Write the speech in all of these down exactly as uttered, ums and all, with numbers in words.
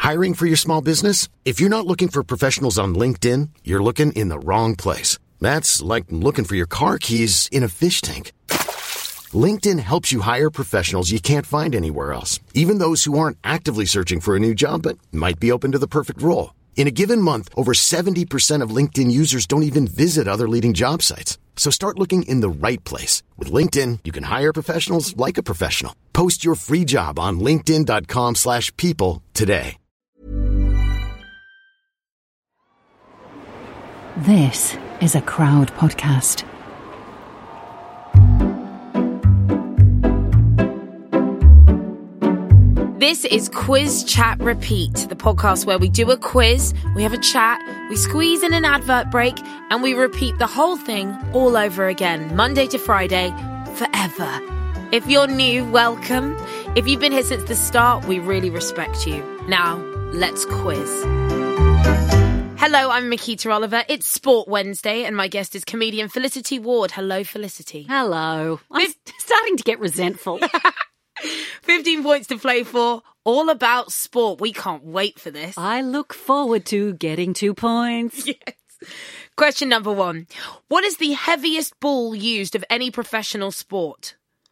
Hiring for your small business? If you're not looking for professionals on LinkedIn, you're looking in the wrong place. That's like looking for your car keys in a fish tank. LinkedIn helps you hire professionals you can't find anywhere else, even those who aren't actively searching for a new job but might be open to the perfect role. In a given month, over seventy percent of LinkedIn users don't even visit other leading job sites. So start looking in the right place. With LinkedIn, you can hire professionals like a professional. Post your free job on linkedin.com slash people today. This is a Crowd podcast. This is Quiz Chat Repeat, the podcast where we do a quiz, we have a chat, we squeeze in an advert break, and we repeat the whole thing all over again, Monday to Friday, forever. If you're new, welcome. If you've been here since the start, we really respect you. Now, let's quiz. Hello, I'm Makita Oliver. It's Sport Wednesday, and my guest is comedian Felicity Ward. Hello, Felicity. Hello. I'm Fif- starting to get resentful. fifteen points to play for, all about sport. We can't wait for this. I look forward to getting two points. Yes. Question number one. What is the heaviest ball used of any professional sport?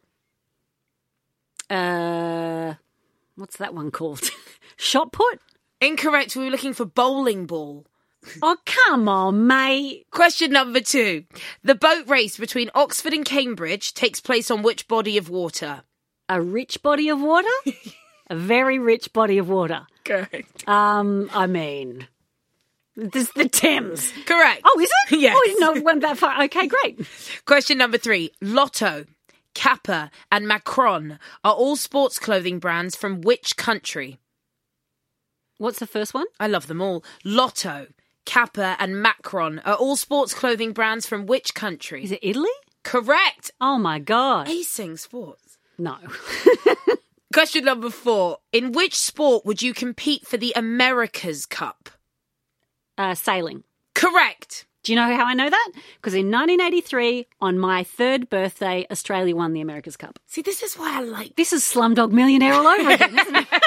Uh, what's that one called? Shot put? Incorrect. We were looking for bowling ball. Oh, come on, mate. Question number two. The boat race between Oxford and Cambridge takes place on which body of water? A rich body of water? A very rich body of water. Correct. Um, I mean, this is the Thames. Correct. Oh, is it? Yes. Oh, I didn't know it went that far. Okay, great. Question number three. Lotto, Kappa, and Macron are all sports clothing brands from which country? What's the first one? I love them all. Lotto, Kappa, and Macron are all sports clothing brands from which country? Is it Italy? Correct. Oh, my God. Acing sports. No. Question number four. In which sport would you compete for the America's Cup? Uh, sailing. Correct. Do you know how I know that? Because in nineteen eighty-three, on my third birthday, Australia won the America's Cup. See, this is why I like... This is Slumdog Millionaire all over again, isn't it?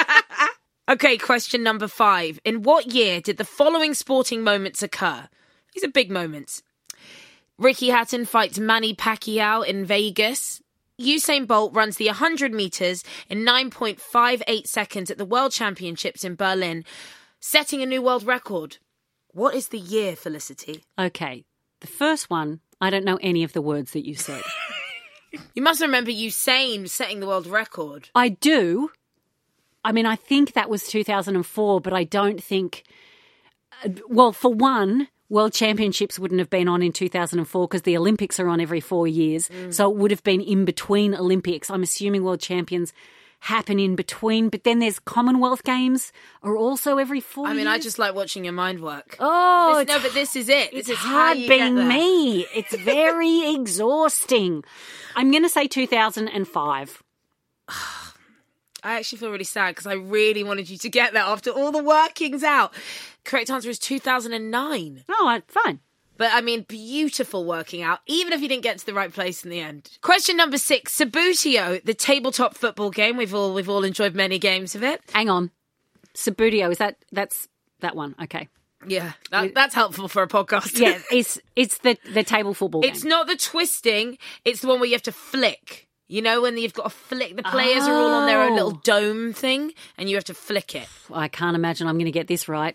Okay, question number five. In what year did the following sporting moments occur? These are big moments. Ricky Hatton fights Manny Pacquiao in Vegas. Usain Bolt runs the one hundred metres in nine point five eight seconds at the World Championships in Berlin, setting a new world record. What is the year, Felicity? Okay, the first one, I don't know any of the words that you said. You must remember Usain setting the world record. I do. I mean, I think that was two thousand four, but I don't think... Well, for one... World Championships wouldn't have been on in two thousand four because the Olympics are on every four years. Mm. So it would have been in between Olympics. I'm assuming World Champions happen in between. But then there's Commonwealth Games are also every four years. I mean, years. I just like watching your mind work. Oh. This, no, but this is it. It's this is hard how you being get there. me. It's very exhausting. I'm going to say two thousand five. I actually feel really sad because I really wanted you to get that after all the workings out. Correct answer is two thousand nine. Oh, fine. But, I mean, beautiful working out, even if you didn't get to the right place in the end. Question number six. Subbuteo, the tabletop football game. We've all we've all enjoyed many games of it. Hang on. Subbuteo, is that... That's that one. Okay. Yeah, that, that's helpful for a podcast. Yeah, it's it's the, the table football game. It's not the twisting. It's the one where you have to flick. You know, when you've got to flick, the players oh. are all on their own little dome thing, and you have to flick it. I can't imagine I'm going to get this right.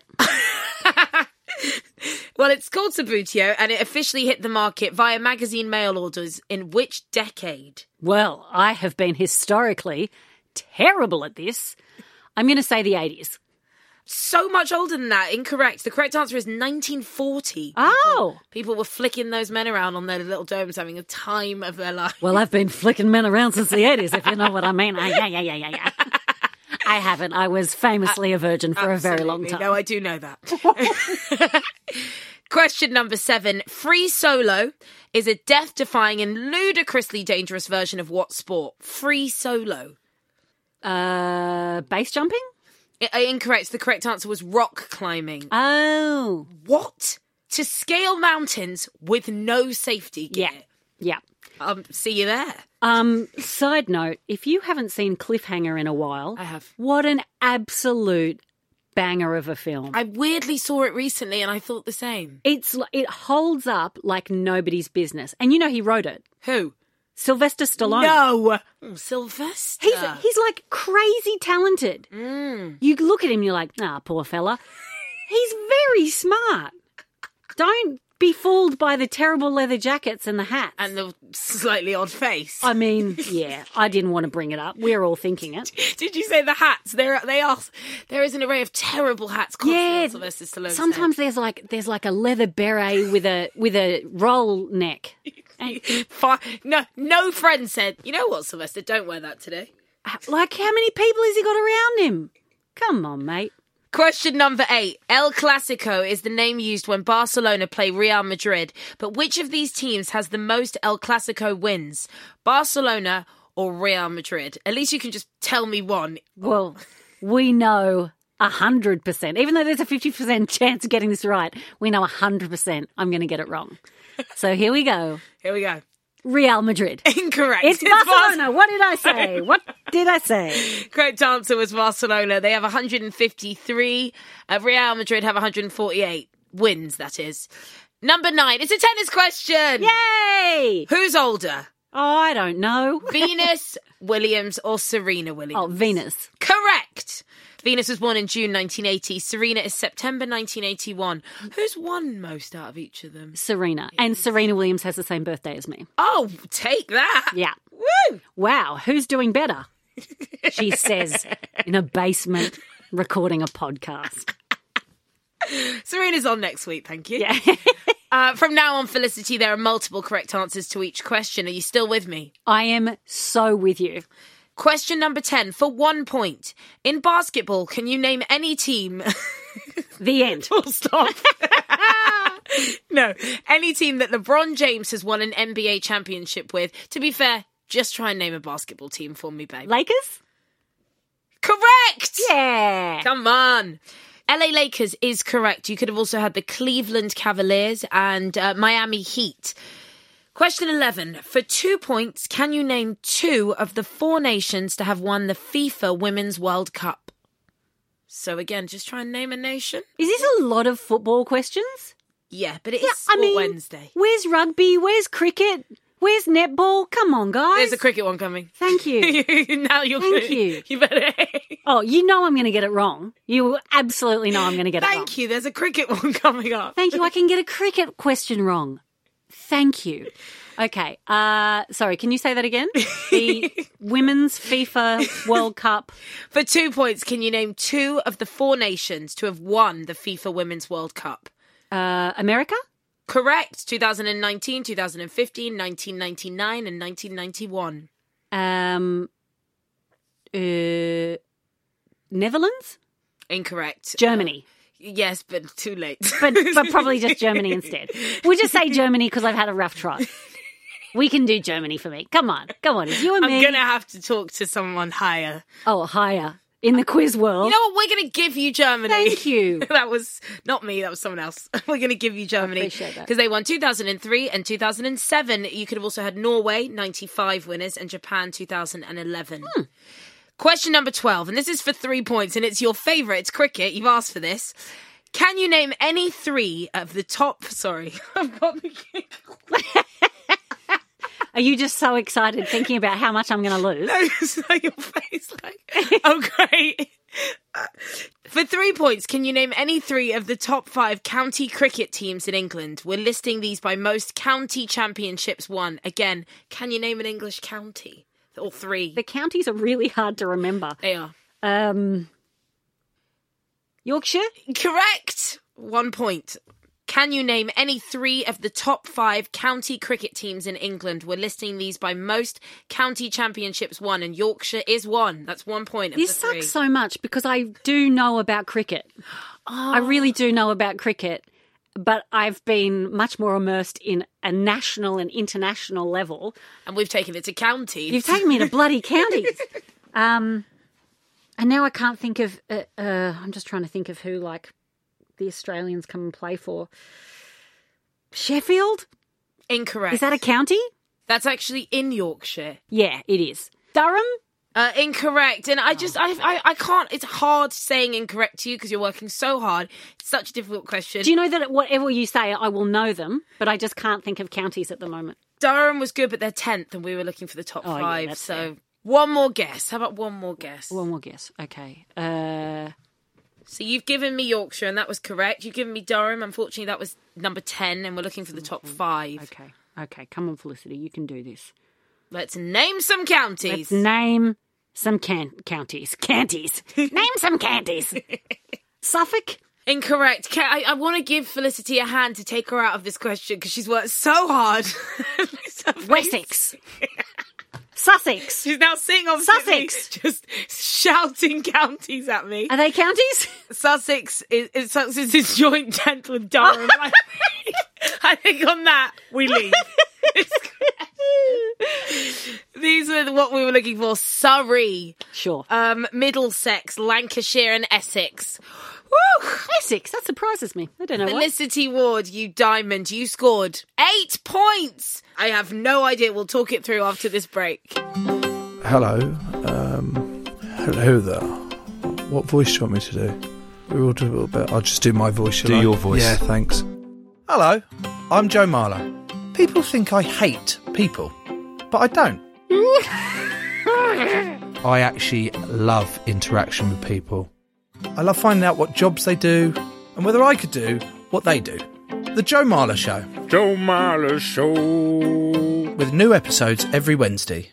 Well, it's called Subbuteo, and it officially hit the market via magazine mail orders in which decade? Well, I have been historically terrible at this. I'm going to say the eighties. So much older than that. Incorrect. The correct answer is nineteen forty. Oh. People, people were flicking those men around on their little domes, having a time of their life. Well, I've been flicking men around since the eighties, if you know what I mean. I, yeah, yeah, yeah, yeah, yeah. I haven't. I was famously a virgin for Absolutely. a very long time. No, I do know that. Question number seven. Free solo is a death-defying and ludicrously dangerous version of what sport? Free solo. Uh, base jumping? I- incorrect. The correct answer was rock climbing. Oh. What? To scale mountains with no safety gear? Yeah. Yeah. Um, see you there. Um, side note, if you haven't seen Cliffhanger in a while, I have. What an absolute banger of a film. I weirdly saw it recently and I thought the same. It's It holds up like nobody's business. And you know he wrote it. Who? Sylvester Stallone. No. Oh, Sylvester. He's, he's like crazy talented. Mm. You look at him, you're like, ah, poor fella. He's very smart. Don't be fooled by the terrible leather jackets and the hats. And the slightly odd face. I mean, yeah, I didn't want to bring it up. We're all thinking it. Did you say the hats? There, they are. There is an array of terrible hats. Yeah. On Sylvester Stallone's Sometimes head. there's like there's like a leather beret with a with a roll neck. And, no, no friend said, you know what, Sylvester, don't wear that today. like, how many people has he got around him? Come on, mate. Question number eight. El Clasico is the name used when Barcelona play Real Madrid. But which of these teams has the most El Clasico wins? Barcelona or Real Madrid? At least you can just tell me one. Well, we know one hundred percent. Even though there's a fifty percent chance of getting this right, we know one hundred percent I'm going to get it wrong. So here we go. Here we go. Real Madrid. Incorrect. It's, it's Barcelona. Bar- what did I say? What did I say? Correct answer was Barcelona. They have one hundred fifty-three. Uh, Real Madrid have one hundred forty-eight. Wins, that is. Number nine. It's a tennis question. Yay! Who's older? Oh, I don't know. Venus Williams or Serena Williams? Oh, Venus. Correct. Venus was born in June nineteen eighty. Serena is September nineteen eighty-one. Who's won most out of each of them? Serena. And Serena Williams has the same birthday as me. Oh, take that. Yeah. Woo! Wow, who's doing better? She says in a basement recording a podcast. Serena's on next week, thank you. Yeah. uh, from now on, Felicity, there are multiple correct answers to each question. Are you still with me? I am so with you. Question number ten, for one point. In basketball, can you name any team? The end. Full stop. No, any team that LeBron James has won an N B A championship with. To be fair, just try and name a basketball team for me, babe. Lakers? Correct! Yeah. Come on. L A Lakers is correct. You could have also had the Cleveland Cavaliers and uh, Miami Heat. Question eleven. For two points, can you name two of the four nations to have won the FIFA Women's World Cup? So again, just try and name a nation. Is this a lot of football questions? Yeah, but it is Yeah, Sport I mean, Wednesday. Where's rugby? Where's cricket? Where's netball? Come on, guys. There's a cricket one coming. Thank you. Now you're Thank gonna, you. You better. Oh, you know I'm going to get it wrong. You absolutely know I'm going to get it wrong. Thank you. There's a cricket one coming up. Thank you. I can get a cricket question wrong. Thank you. Okay. Uh, sorry, can you say that again? The Women's FIFA World Cup. For two points, can you name two of the four nations to have won the FIFA Women's World Cup? Uh, America? Correct. two thousand nineteen, two thousand fifteen, nineteen ninety-nine and nineteen ninety-one. Um, uh, Netherlands? Incorrect. Germany. Uh, yes, but too late. But, but probably just Germany instead. We'll just say Germany because I've had a rough trot. We can do Germany for me. Come on. Come on. It's you and I'm me. going to have to talk to someone higher. Oh, higher. In the quiz world. You know what? We're going to give you Germany. Thank you. That was not me. That was someone else. We're going to give you Germany. I appreciate that. Because they won two thousand three and two thousand seven. You could have also had Norway, ninety-five winners, and Japan, two thousand eleven. Hmm. Question number twelve, and this is for three points, and it's your favourite. It's cricket. You've asked for this. Can you name any three of the top... Sorry, I've got the kick. Are you just so excited thinking about how much I'm going to lose? No, it's like your face. Like, oh, great. Uh, for three points, can you name any three of the top five county cricket teams in England? We're listing these by most county championships won. Again, can you name an English county? Or three? The counties are really hard to remember. They are. Um, Yorkshire? Correct. One point. Can you name any three of the top five county cricket teams in England? We're listing these by most county championships won, and Yorkshire is one. That's one point of This the three. sucks so much because I do know about cricket. Oh. I really do know about cricket, but I've been much more immersed in a national and international level. And we've taken it to counties. You've taken me to bloody counties. Um, and now I can't think of, uh, uh, I'm just trying to think of who, like, the Australians come and play for. Sheffield? Incorrect. Is that a county? That's actually in Yorkshire. Yeah, it is. Durham? Uh, incorrect. And I just, I, I, I can't, it's hard saying incorrect to you because you're working so hard. It's such a difficult question. Do you know that whatever you say, I will know them, but I just can't think of counties at the moment. Durham was good, but they're tenth and we were looking for the top Oh, yeah, five. that's so fair. one more guess. How about one more guess? One more guess. Okay. Uh, So you've given me Yorkshire and that was correct. You've given me Durham. Unfortunately, that was number ten and we're looking for the top five. okay. Okay. Come on, Felicity. You can do this. Let's name some counties. Let's name some can- counties. Counties. Name some counties. Suffolk? Incorrect. Ca- I, I want to give Felicity a hand to take her out of this question because she's worked so hard. Wessex. Sussex. She's now sitting on Sussex. just shouting counties at me. Are they counties? Sussex is, is Sussex is joint tenth with Durham. I, think, I think on that we leave. These are what we were looking for. Surrey, Sure. um, Middlesex, Lancashire, and Essex. Woo! Essex. That surprises me. I don't know why. Felicity Ward, you diamond, you scored eight points. I have no idea. We'll talk it through after this break. Hello. Um, hello there. What voice do you want me to do? We're all doing a little bit. I'll just do my voice. shall Do I? your voice. Yeah, thanks. Hello. I'm Joe Marler. People think I hate people, but I don't. I actually love interaction with people. I love finding out what jobs they do and whether I could do what they do. The Joe Marler Show, Joe Marler Show. with new episodes every Wednesday.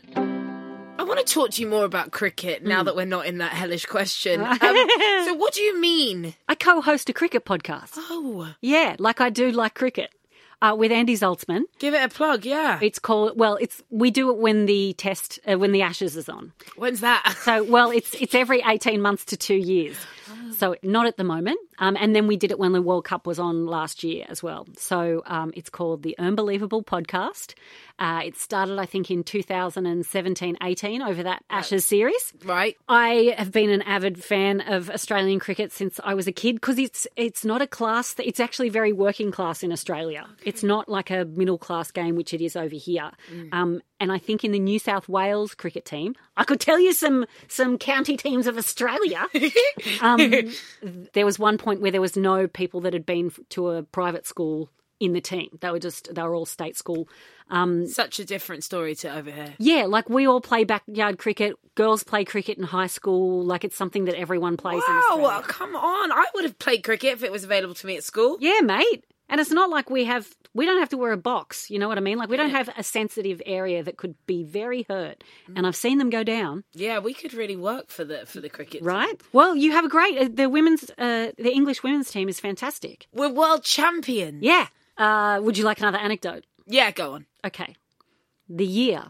I want to talk to you more about cricket now that we're not in that hellish question. Um, so what do you mean? I co-host a cricket podcast. Oh, Yeah, like I do like cricket. Uh, with Andy Zaltzman. give it a plug, yeah. It's called, well, it's we do it when the test, uh, when the Ashes is on. When's that? So, well, it's it's every eighteen months to two years. So not at the moment. Um, and then we did it when the World Cup was on last year as well. So um, it's called the Unbelievable Podcast. Uh, it started, I think, in two thousand seventeen eighteen over that Ashes series. Right. I have been an avid fan of Australian cricket since I was a kid because it's it's not a class that it's actually very working class in Australia. Okay. It's not like a middle class game, which it is over here. Mm. Um, and I think in the New South Wales cricket team, I could tell you some some county teams of Australia. um, there was one point where there was no people that had been to a private school in the team. They were just they were all state school. Um, Such a different story to over here. Yeah, like we all play backyard cricket. Girls play cricket in high school. Like it's something that everyone plays in Wow, Australia. come on. I would have played cricket if it was available to me at school. Yeah, mate. And it's not like we have, we don't have to wear a box. You know what I mean? Like we don't have a sensitive area that could be very hurt. And I've seen them go down. Yeah, we could really work for the for the cricket team. Right? Well, you have a great, uh, the women's, uh, the English women's team is fantastic. We're world champions. Yeah. Uh, would you like another anecdote? Yeah, go on. Okay. The year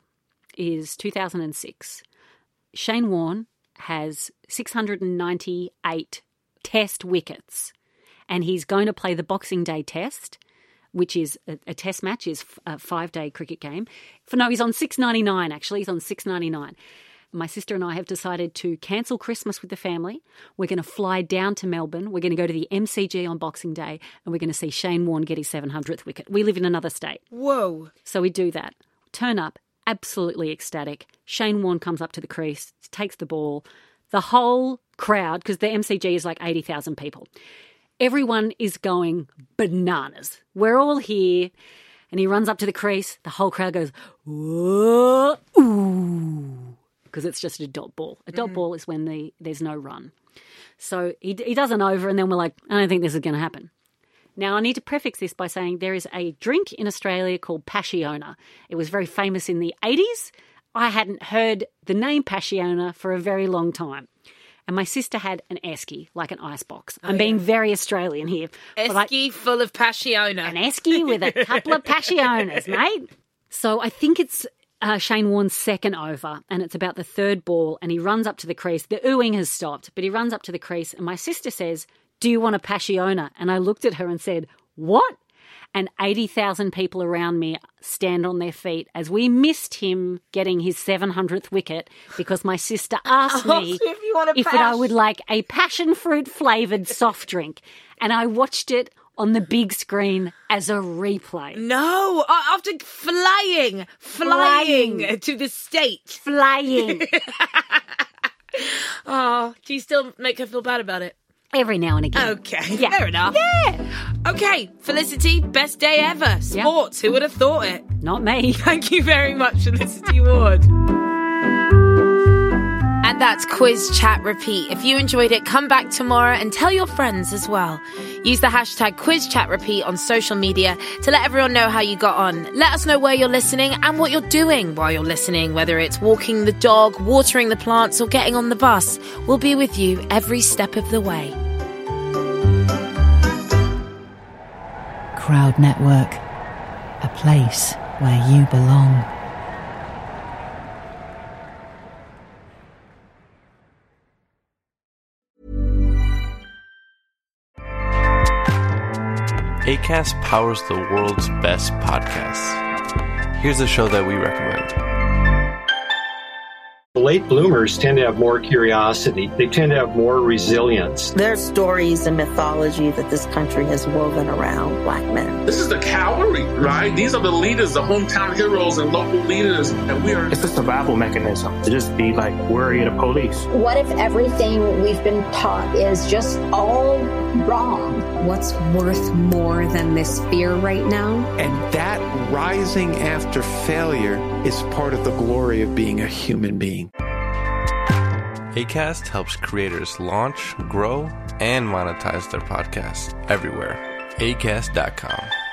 is two thousand six. Shane Warne has six hundred ninety-eight test wickets. And he's going to play the Boxing Day test, which is a, a test match, is a five-day cricket game. For no, he's on six ninety-nine, actually. He's on six ninety-nine. My sister and I have decided to cancel Christmas with the family. We're going to fly down to Melbourne. We're going to go to the M C G on Boxing Day, and we're going to see Shane Warne get his seven hundredth wicket. We live in another state. Whoa. So we do that. Turn up, absolutely ecstatic. Shane Warne comes up to the crease, takes the ball. The whole crowd, because the M C G is like eighty thousand people, everyone is going bananas. We're all here. And he runs up to the crease. The whole crowd goes, whoa, ooh, because it's just a dot ball. A dot mm. ball is when the there's no run. So he, he does an over, and then we're like, I don't think this is going to happen. Now, I need to prefix this by saying there is a drink in Australia called Passiona. It was very famous in the eighties. I hadn't heard the name Passiona for a very long time. And my sister had an esky, like an icebox. I'm oh, yeah. being very Australian here. Esky I, full of Passiona. An esky with a couple of Passionas, mate. So I think it's uh, Shane Warne's second over, and it's about the third ball, and he runs up to the crease. The oohing has stopped, but he runs up to the crease, and my sister says, do you want a Passiona? And I looked at her and said, what? And eighty thousand people around me stand on their feet as we missed him getting his seven hundredth wicket because my sister asked me if, you want a if I would like a passion fruit flavoured soft drink. And I watched it on the big screen as a replay. No, uh, after flying, flying, Flying. to the States. Flying. Oh, do you still make her feel bad about it? Every now and again. Okay, Yeah. fair enough. Yeah. Okay, Felicity, best day ever. Sports, who would have thought it? Not me. Thank you very much, Felicity Ward. And that's Quiz Chat Repeat. If you enjoyed it, come back tomorrow and tell your friends as well. Use the hashtag Quiz Chat Repeat on social media to let everyone know how you got on. Let us know where you're listening and what you're doing while you're listening, whether it's walking the dog, watering the plants, or getting on the bus. We'll be with you every step of the way. Crowd Network, a place where you belong. Acast powers the world's best podcasts. Here's a show that we recommend. Late bloomers tend to have more curiosity. They tend to have more resilience. There's stories and mythology that this country has woven around black men. This is the cavalry, right? These are the leaders, the hometown heroes and local leaders, and we are... It's a survival mechanism to just be like worried of police. What if everything we've been taught is just all wrong? What's worth more than this fear right now? And that rising after failure is part of the glory of being a human being. Acast helps creators launch, grow, and monetize their podcasts everywhere. Acast dot com.